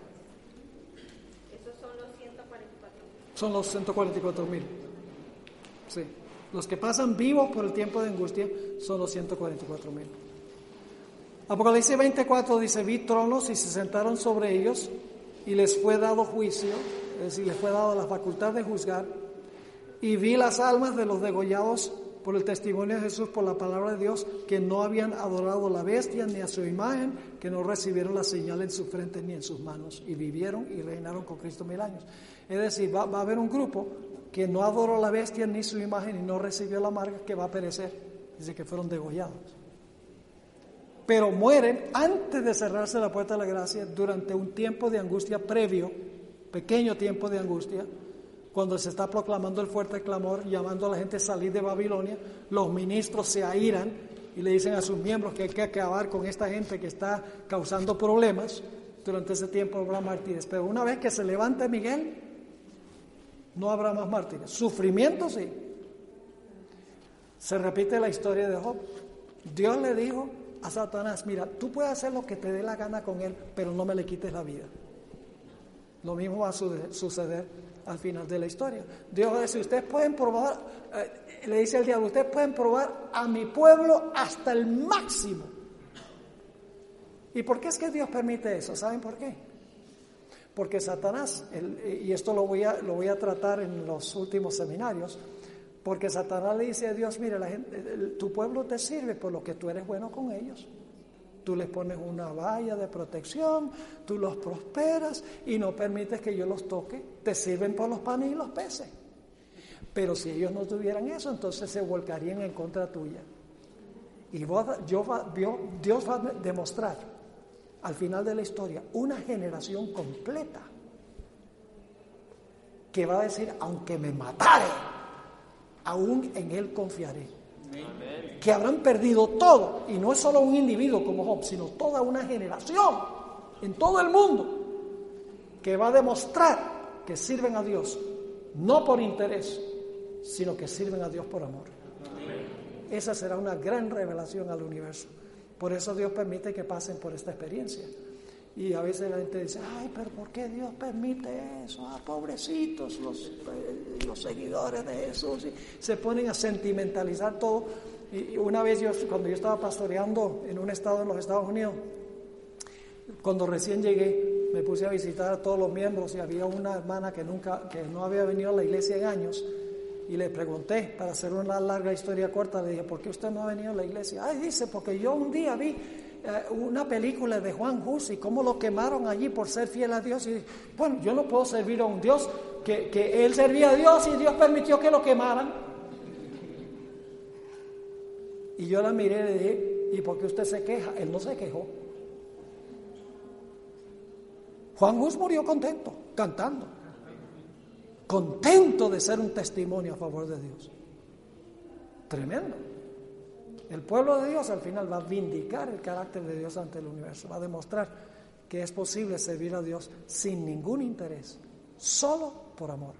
esos son los 144,000. Son los 144,000. Sí. Los que pasan vivos por el tiempo de angustia son los 144,000. Apocalipsis 24 dice, vi tronos y se sentaron sobre ellos y les fue dado juicio, es decir, les fue dado la facultad de juzgar, y vi las almas de los degollados por el testimonio de Jesús, por la palabra de Dios, que no habían adorado a la bestia ni a su imagen, que no recibieron la señal en su frente ni en sus manos, y vivieron y reinaron con Cristo 1000 años. Es decir, va a haber un grupo que no adoró a la bestia ni su imagen y no recibió la marca, que va a perecer. Dice que fueron degollados. Pero mueren antes de cerrarse la puerta de la gracia, durante un tiempo de angustia previo, pequeño tiempo de angustia, Cuando se está proclamando el fuerte clamor, llamando a la gente a salir de Babilonia, los ministros se airan y le dicen a sus miembros que hay que acabar con esta gente que está causando problemas. Durante ese tiempo habrá mártires, pero una vez que se levante Miguel, no habrá más mártires. Sufrimiento sí. Se repite la historia de Job. Dios le dijo a Satanás: mira, tú puedes hacer lo que te dé la gana con él, pero no me le quites la vida. Lo mismo va a suceder al final de la historia. Dios dice: ustedes pueden probar, le dice al diablo, ustedes pueden probar a mi pueblo hasta el máximo. ¿Y por qué es que Dios permite eso? ¿Saben por qué? Porque Satanás, y esto lo voy a tratar en los últimos seminarios, porque Satanás le dice a Dios: mira, tu pueblo te sirve por lo que tú eres bueno con ellos. Tú les pones una valla de protección, tú los prosperas y no permites que yo los toque. Te sirven por los panes y los peces. Pero si ellos no tuvieran eso, entonces se volcarían en contra tuya. Y Dios va a demostrar al final de la historia una generación completa que va a decir: aunque me matare, aún en él confiaré. Amén. Que habrán perdido todo, y no es solo un individuo como Job, sino toda una generación en todo el mundo que va a demostrar que sirven a Dios no por interés, sino que sirven a Dios por amor. Amén. Esa será una gran revelación al universo. Por eso Dios permite que pasen por esta experiencia. Y a veces la gente dice: ay, pero ¿por qué Dios permite eso? Ah, pobrecitos los seguidores de Jesús. Y se ponen a sentimentalizar todo. Y una vez cuando yo estaba pastoreando en un estado en los Estados Unidos, cuando recién llegué, me puse a visitar a todos los miembros y había una hermana que no había venido a la iglesia en años. Y le pregunté, para hacer una larga historia corta, le dije: ¿por qué usted no ha venido a la iglesia? Ay, dice: porque yo un día vi una película de Juan Hus y cómo lo quemaron allí por ser fiel a Dios. Y dije: bueno, yo no puedo servir a un Dios que él servía a Dios y Dios permitió que lo quemaran. Y yo la miré y le dije: ¿y por qué usted se queja? Él no se quejó. Juan Hus murió contento, cantando, contento de ser un testimonio a favor de Dios. Tremendo. El pueblo de Dios al final va a vindicar el carácter de Dios ante el universo, va a demostrar que es posible servir a Dios sin ningún interés, solo por amor.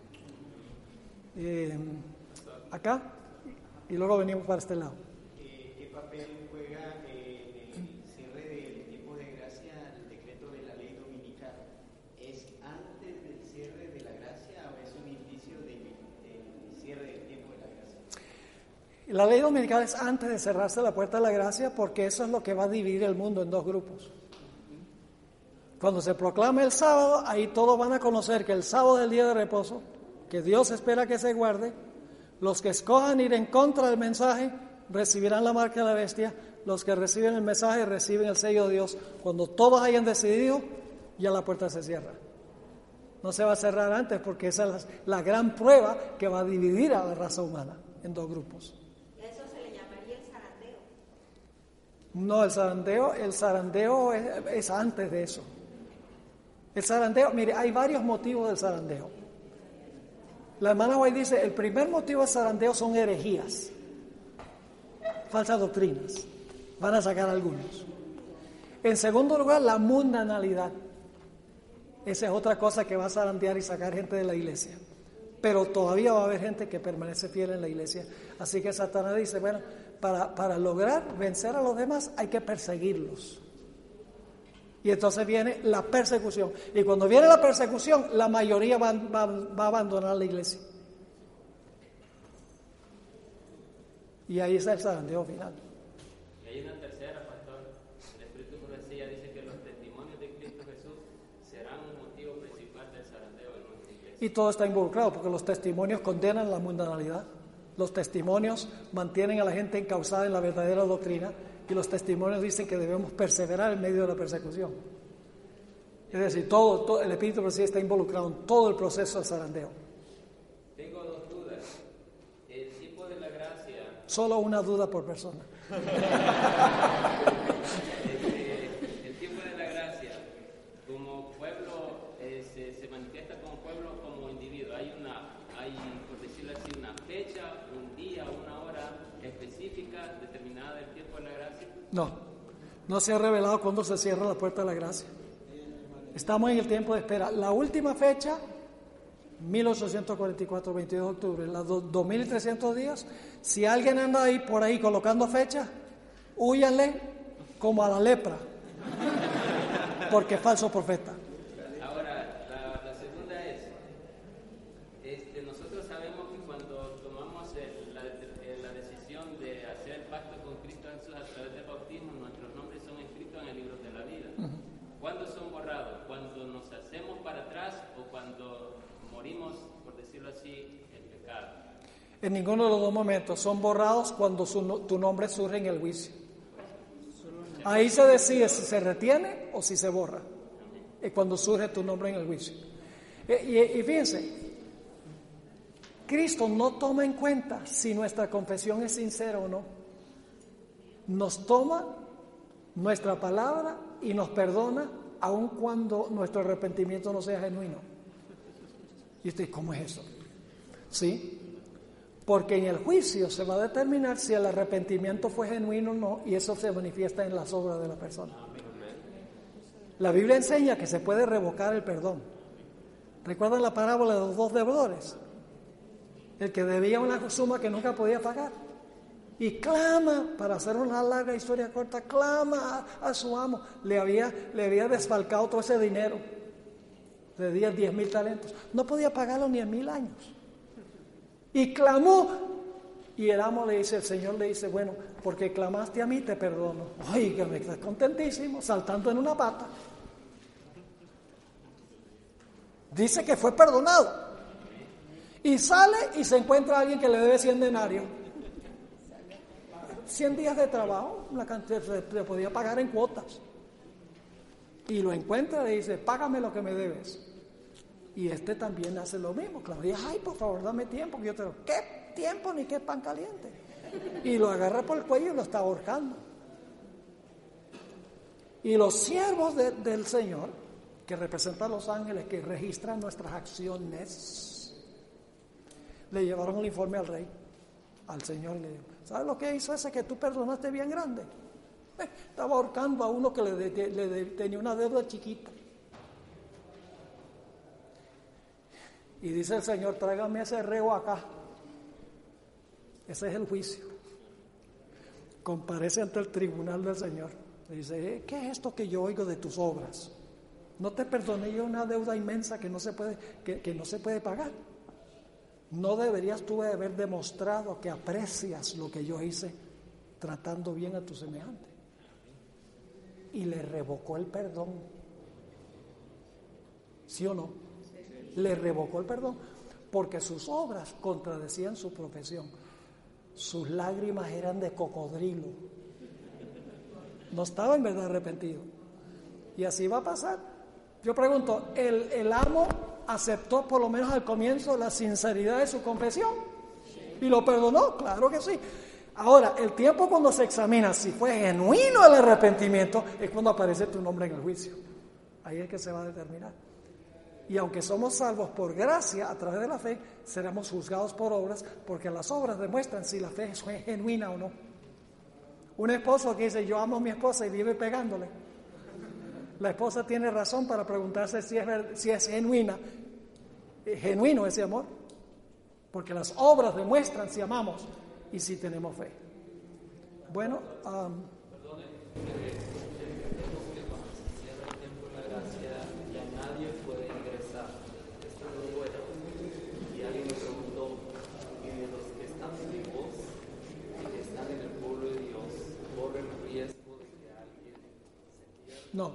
Acá, y luego venimos para este lado. ¿Qué papel juega en el cierre del tiempo de gracia el decreto de la ley dominical? ¿Es antes del cierre de la gracia o es un indicio del cierre del tiempo de la gracia? La ley dominical es antes de cerrarse la puerta de la gracia, porque eso es lo que va a dividir el mundo en dos grupos. Cuando se proclame el sábado, ahí todos van a conocer que el sábado es el día de reposo, que Dios espera que se guarde. Los que escojan ir en contra del mensaje recibirán la marca de la bestia. Los que reciben el mensaje reciben el sello de Dios. Cuando todos hayan decidido, ya la puerta se cierra. No se va a cerrar antes, porque esa es la gran prueba que va a dividir a la raza humana en dos grupos. Eso se le llamaría el zarandeo. No, el zarandeo es antes de eso. El zarandeo, mire, hay varios motivos del zarandeo. La hermana White dice: el primer motivo del zarandeo son herejías, falsas doctrinas. Van a sacar algunos. En segundo lugar, la mundanalidad. Esa es otra cosa que va a zarandear y sacar gente de la iglesia. Pero todavía va a haber gente que permanece fiel en la iglesia. Así que Satanás dice: bueno, para lograr vencer a los demás hay que perseguirlos. Y entonces viene la persecución. Y cuando viene la persecución, la mayoría va a abandonar la iglesia. Y ahí está el zarandeo final. Y hay una tercera, pastor. El Espíritu de Profecía dice que los testimonios de Cristo Jesús serán un motivo principal del zarandeo en nuestra iglesia. Y todo está involucrado, porque los testimonios condenan la mundanalidad. Los testimonios mantienen a la gente encauzada en la verdadera doctrina. Y los testimonios dicen que debemos perseverar en medio de la persecución. Es decir, todo el Espíritu de Profecía está involucrado en todo el proceso del zarandeo. Tengo dos dudas. El tiempo de la gracia. Solo una duda por persona. El tiempo de la gracia, como pueblo, se manifiesta como pueblo, como individuo. Hay una específica, determinada del tiempo de la gracia? No se ha revelado cuándo se cierra la puerta de la gracia. Estamos en el tiempo de espera. La última fecha, 1844, 22 de octubre, las 2300 días. Si alguien anda ahí por ahí colocando fechas, húyanle como a la lepra, porque es falso profeta. Ahora, la segunda es, nosotros sabemos que cuando tomamos la decisión de hacer el pacto con Cristo Jesús a través del bautismo, nuestros nombres son escritos en el libro de la vida. ¿Cuándo son borrados? ¿Cuando nos hacemos para atrás o cuando morimos, por decirlo así, en pecado? En ninguno de los dos momentos. Son borrados cuando tu nombre surge en el juicio. Ahí se decide si se retiene o si se borra. Es cuando surge tu nombre en el juicio. Y fíjense, Cristo no toma en cuenta si nuestra confesión es sincera o no. Nos toma nuestra palabra y nos perdona aun cuando nuestro arrepentimiento no sea genuino. ¿Y usted cómo es eso? ¿Sí? Porque en el juicio se va a determinar si el arrepentimiento fue genuino o no, y eso se manifiesta en las obras de la persona. La Biblia enseña que se puede revocar el perdón. ¿Recuerdan la parábola de los dos deudores? El que debía una suma que nunca podía pagar y clama, para hacer una larga historia corta, clama a su amo. Le había desfalcado todo ese dinero, le debía 10,000 talentos, no podía pagarlo ni en 1000 años. Y clamó, y el amo le dice, el Señor le dice, bueno, porque clamaste a mí, te perdono. Oiga, me está contentísimo, saltando en una pata. Dice que fue perdonado. Y sale y se encuentra a alguien que le debe 100 denarios. 100 días de trabajo, la cantidad se podía pagar en cuotas. Y lo encuentra y le dice, págame lo que me debes. Y este también hace lo mismo. Claudia, ay, por favor, dame tiempo, que yo te lo... ¿Qué tiempo ni qué pan caliente? Y lo agarra por el cuello y lo está ahorcando. Y los siervos del Señor, que representan a los ángeles, que registran nuestras acciones, le llevaron el informe al rey, al Señor. Le dijo, ¿sabes lo que hizo ese que tú perdonaste bien grande? Estaba ahorcando a uno que tenía una deuda chiquita. Y dice el Señor, tráigame ese reo acá. Ese es el juicio. Comparece ante el tribunal del Señor. Le dice, ¿qué es esto que yo oigo de tus obras? ¿No te perdoné yo una deuda inmensa que no se puede pagar? ¿No deberías tú haber demostrado que aprecias lo que yo hice tratando bien a tu semejante? Y le revocó el perdón. ¿Sí o no? Le revocó el perdón porque sus obras contradecían su profesión. Sus lágrimas eran de cocodrilo. No estaba en verdad arrepentido. Y así va a pasar. Yo pregunto, ¿el amo aceptó por lo menos al comienzo la sinceridad de su confesión? ¿Y lo perdonó? Claro que sí. Ahora, el tiempo cuando se examina si fue genuino el arrepentimiento es cuando aparece tu nombre en el juicio. Ahí es que se va a determinar. Y aunque somos salvos por gracia a través de la fe, seremos juzgados por obras, porque las obras demuestran si la fe es genuina o no. Un esposo que dice, yo amo a mi esposa y vive pegándole. La esposa tiene razón para preguntarse si es genuino ese amor, porque las obras demuestran si amamos y si tenemos fe. Bueno, No,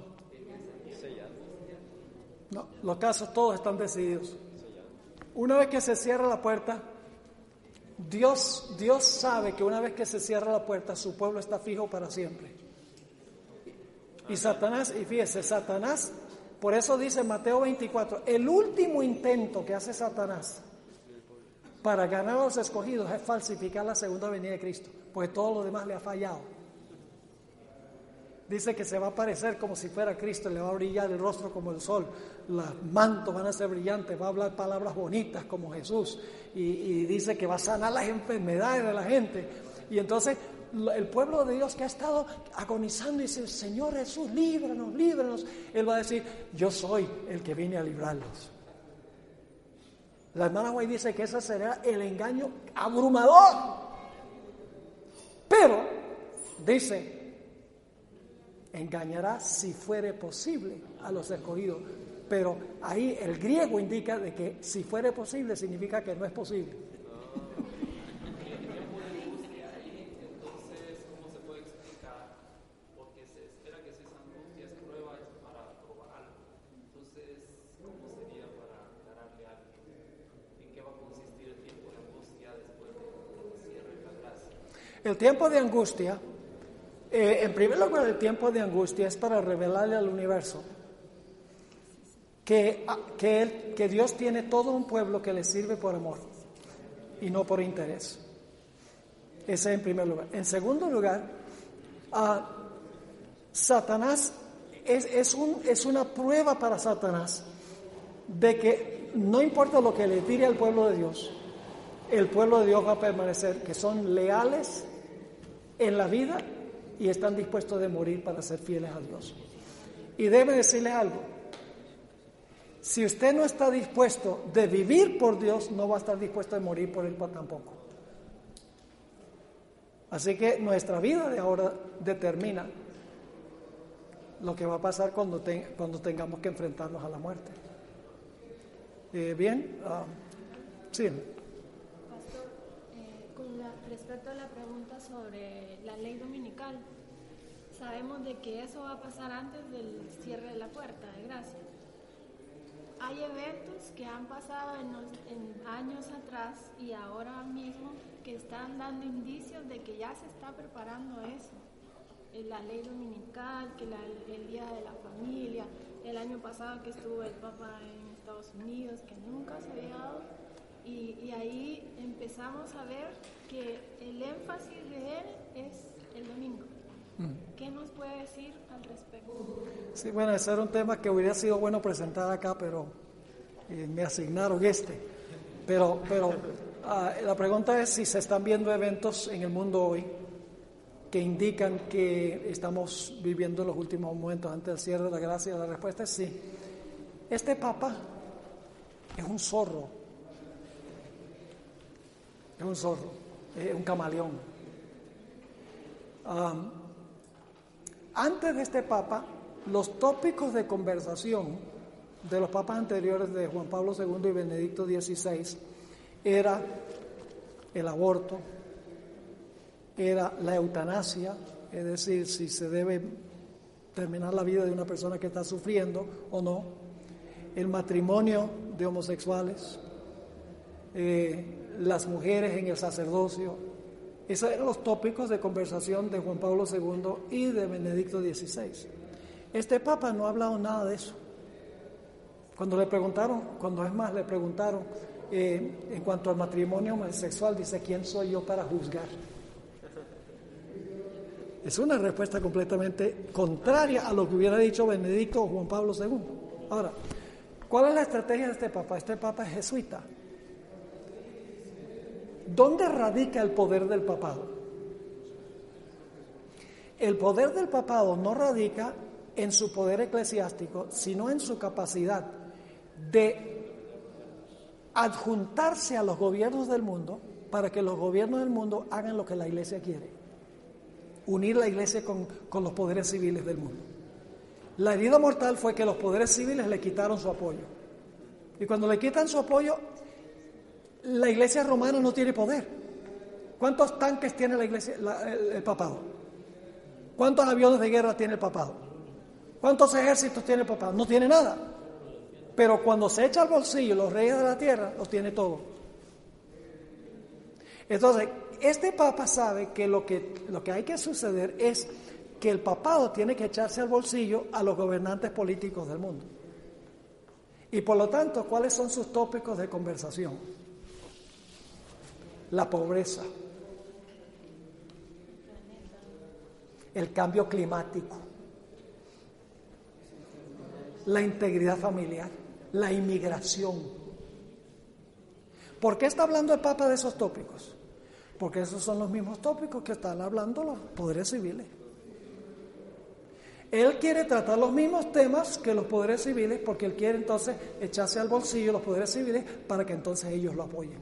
los casos todos están decididos. Una vez que se cierra la puerta, Dios sabe que una vez que se cierra la puerta, su pueblo está fijo para siempre. Y Satanás, y fíjese, Satanás, por eso dice Mateo 24, el último intento que hace Satanás para ganar a los escogidos es falsificar la segunda venida de Cristo, porque todo lo demás le ha fallado. Dice que se va a aparecer como si fuera Cristo, le va a brillar el rostro como el sol, los mantos van a ser brillantes, va a hablar palabras bonitas como Jesús, y dice que va a sanar las enfermedades de la gente. Y entonces el pueblo de Dios que ha estado agonizando y dice, Señor Jesús, líbranos, líbranos, Él va a decir, yo soy el que vine a librarlos. La hermana White dice que ese será el engaño abrumador. Pero, dice, engañará si fuere posible a los escogidos. Pero ahí el griego indica de que si fuere posible significa que no es posible. Entonces, ¿cómo se puede explicar? Porque se espera que esas angustias, pruebas para probar algo. Entonces, ¿cómo sería para aclararle a alguien en qué va a consistir el tiempo de angustia después del cierre de la gracia? El tiempo de angustia, en primer lugar, el tiempo de angustia es para revelarle al universo que Dios tiene todo un pueblo que le sirve por amor y no por interés. Ese en primer lugar. En segundo lugar, Satanás es una prueba para Satanás de que no importa lo que le tire al pueblo de Dios, el pueblo de Dios va a permanecer, que son leales en la vida y están dispuestos de morir para ser fieles a Dios. Y déjeme decirles algo. Si usted no está dispuesto de vivir por Dios, no va a estar dispuesto de morir por Él tampoco. Así que nuestra vida de ahora determina lo que va a pasar cuando tengamos que enfrentarnos a la muerte. Bien, sí. Pastor, respecto a la pregunta sobre la ley dominical, sabemos de que eso va a pasar antes del cierre de la puerta de gracia. Hay eventos que han pasado en años atrás y ahora mismo que están dando indicios de que ya se está preparando eso. La ley dominical, que el Día de la Familia, el año pasado que estuvo el Papa en Estados Unidos, que nunca se había dado, y ahí empezamos a ver que el énfasis de él es el domingo. ¿Qué nos puede decir al respecto? Sí, bueno, ese era un tema que hubiera sido bueno presentar acá, pero me asignaron Pero la pregunta es si se están viendo eventos en el mundo hoy que indican que estamos viviendo los últimos momentos antes del cierre de la gracia. La respuesta es sí. Este Papa es un zorro. Es un zorro, es un camaleón. Antes de este Papa, los tópicos de conversación de los papas anteriores de Juan Pablo II y Benedicto XVI era el aborto, era la eutanasia, es decir, si se debe terminar la vida de una persona que está sufriendo o no, el matrimonio de homosexuales, las mujeres en el sacerdocio. Esos eran los tópicos de conversación de Juan Pablo II y de Benedicto XVI. Este Papa no ha hablado nada de eso. Cuando le preguntaron en cuanto al matrimonio homosexual, dice, ¿quién soy yo para juzgar? Es una respuesta completamente contraria a lo que hubiera dicho Benedicto o Juan Pablo II. Ahora, ¿cuál es la estrategia de este Papa? Este Papa es jesuita. ¿Dónde radica el poder del papado? El poder del papado no radica en su poder eclesiástico, sino en su capacidad de adjuntarse a los gobiernos del mundo para que los gobiernos del mundo hagan lo que la Iglesia quiere. Unir la Iglesia con los poderes civiles del mundo. La herida mortal fue que los poderes civiles le quitaron su apoyo. Y cuando le quitan su apoyo, la Iglesia romana no tiene poder. ¿Cuántos tanques tiene la Iglesia, el papado? ¿Cuántos aviones de guerra tiene el papado? ¿Cuántos ejércitos tiene el papado? No tiene nada. Pero cuando se echa al bolsillo los reyes de la tierra, los tiene todo. Entonces, este papa sabe que lo que hay que suceder es que el papado tiene que echarse al bolsillo a los gobernantes políticos del mundo. Y por lo tanto, ¿cuáles son sus tópicos de conversación? La pobreza, el cambio climático, la integridad familiar, la inmigración. ¿Por qué está hablando el Papa de esos tópicos? porque esos son los mismos tópicos que están hablando los poderes civiles. Él quiere tratar los mismos temas que los poderes civiles, porque él quiere entonces echarse al bolsillo los poderes civiles para que entonces ellos lo apoyen.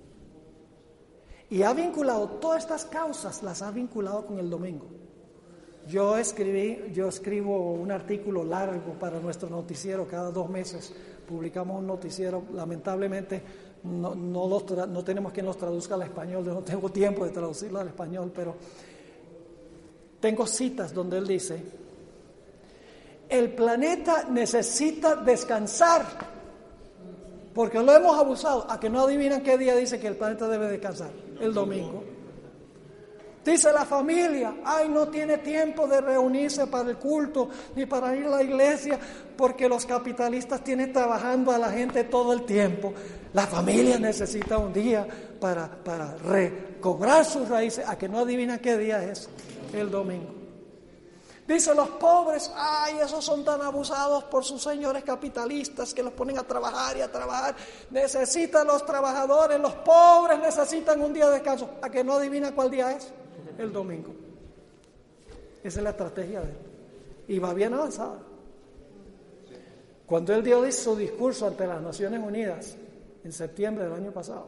Y ha vinculado todas estas causas, las ha vinculado con el domingo. Yo escribo un artículo largo para nuestro noticiero cada 2 meses. Publicamos un noticiero, lamentablemente no tenemos quien nos traduzca al español, yo no tengo tiempo de traducirlo al español, pero tengo citas donde él dice: el planeta necesita descansar, porque lo hemos abusado. A que no adivinan qué día dice que el planeta debe descansar, el domingo. Dice la familia, no tiene tiempo de reunirse para el culto, ni para ir a la iglesia, porque los capitalistas tienen trabajando a la gente todo el tiempo. La familia necesita un día para recobrar sus raíces. A que no adivinan qué día es, el domingo. Dice los pobres, esos son tan abusados por sus señores capitalistas que los ponen a trabajar y a trabajar. Necesitan los trabajadores, los pobres necesitan un día de descanso. A que no adivina cuál día es, el domingo. Esa es la estrategia de él. Y va bien avanzada. Cuando él dio su discurso ante las Naciones Unidas en septiembre del año pasado,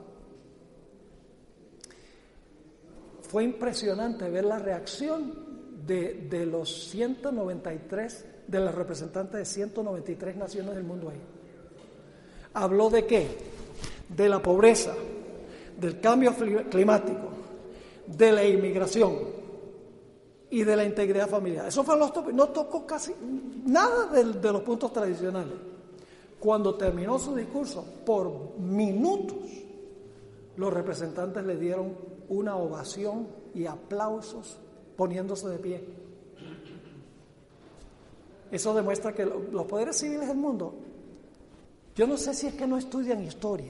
fue impresionante ver la reacción de los 193, de los representantes de 193 naciones del mundo ahí. ¿Habló de qué? De la pobreza, del cambio climático, de la inmigración y de la integridad familiar. Esos fueron los tópicos. No tocó casi nada de los puntos tradicionales. Cuando terminó su discurso, por minutos, los representantes le dieron una ovación y aplausos poniéndose de pie. Eso demuestra que los poderes civiles del mundo, yo no sé si es que no estudian historia.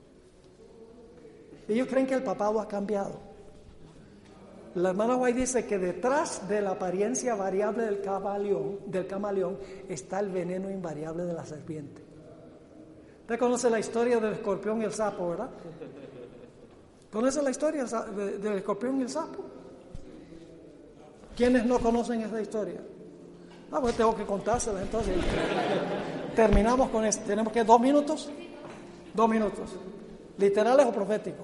Ellos creen que el papado ha cambiado. La hermana White dice que detrás de la apariencia variable del camaleón está el veneno invariable de la serpiente. Usted conoce la historia del escorpión y el sapo, ¿verdad? ¿Conoce la historia del escorpión y el sapo? ¿Quiénes no conocen esa historia? Pues tengo que contársela entonces. Terminamos con esto. ¿Tenemos que 2 minutos? 2 minutos. ¿Literales o proféticos?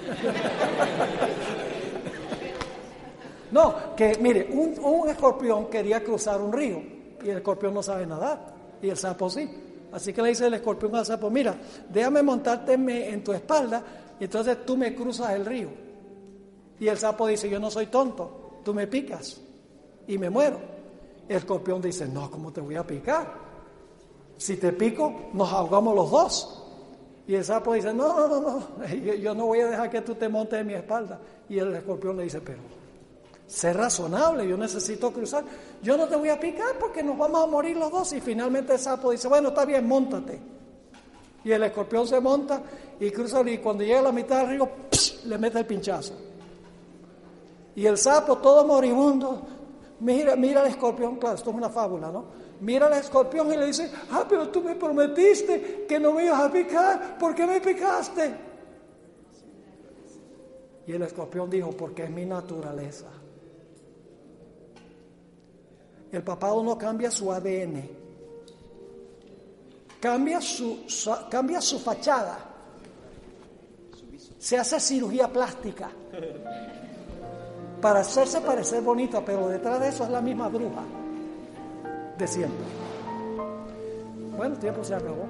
No, que mire, un escorpión quería cruzar un río y el escorpión no sabe nadar y el sapo sí. Así que le dice el escorpión al sapo: mira, déjame montarte en tu espalda y entonces tú me cruzas el río. Y el sapo dice: yo no soy tonto. Tú me picas y me muero. El escorpión dice: no, ¿cómo te voy a picar? Si te pico, nos ahogamos los dos. Y el sapo dice: no, yo no voy a dejar que tú te montes en mi espalda. Y el escorpión le dice: pero sé razonable, yo necesito cruzar. Yo no te voy a picar porque nos vamos a morir los dos. Y finalmente el sapo dice: bueno, está bien, móntate. Y el escorpión se monta y cruza, y cuando llega a la mitad del río, le mete el pinchazo. Y el sapo, todo moribundo, mira al escorpión. Claro, esto es una fábula, ¿no? Mira al escorpión y le dice: pero tú me prometiste que no me ibas a picar, ¿por qué me picaste? Y el escorpión dijo: porque es mi naturaleza. El papado no cambia su ADN, cambia su fachada, se hace cirugía plástica para hacerse parecer bonita, pero detrás de eso es la misma bruja de siempre. Bueno, el tiempo se acabó.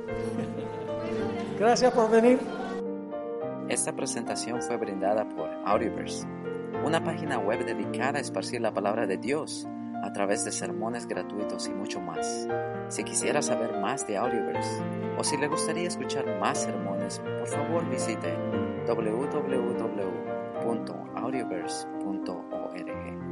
Gracias por venir. Esta presentación fue brindada por Audioverse, una página web dedicada a esparcir la palabra de Dios a través de sermones gratuitos y mucho más. Si quisiera saber más de Audioverse o si le gustaría escuchar más sermones, por favor visite www.audioverse.org.